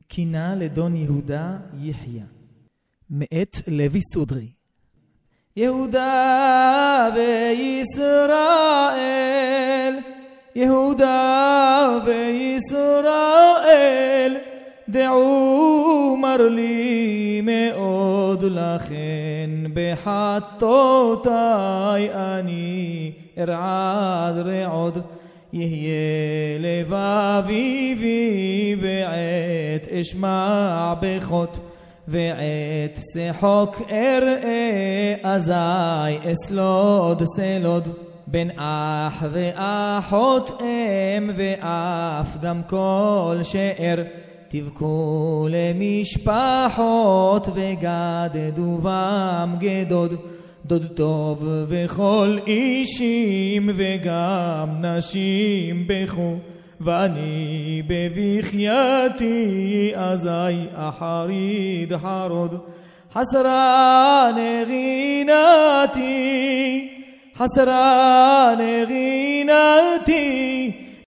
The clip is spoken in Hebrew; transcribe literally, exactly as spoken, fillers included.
קינה לדון יהודה יחיה. מאת לוי סודרי. יהודה וישראל, יהודה וישראל, דעו מר לי מאוד, לכן בחטאותי אני ארעד רעוד. יהיה לבבי בי בעת אשמע בחות, ועת שחוק אראה אזי אסלוד סלוד. בין אח ואחות אם ואף גם כל שאר, תבכו למשפחות וגדדו בם גדוד. דוד טוב וכל אישים וגם נשים בכו, ואני בבכייתי אזי אחריד חרוד. חסרה נגינתי, חסרה נגינתי,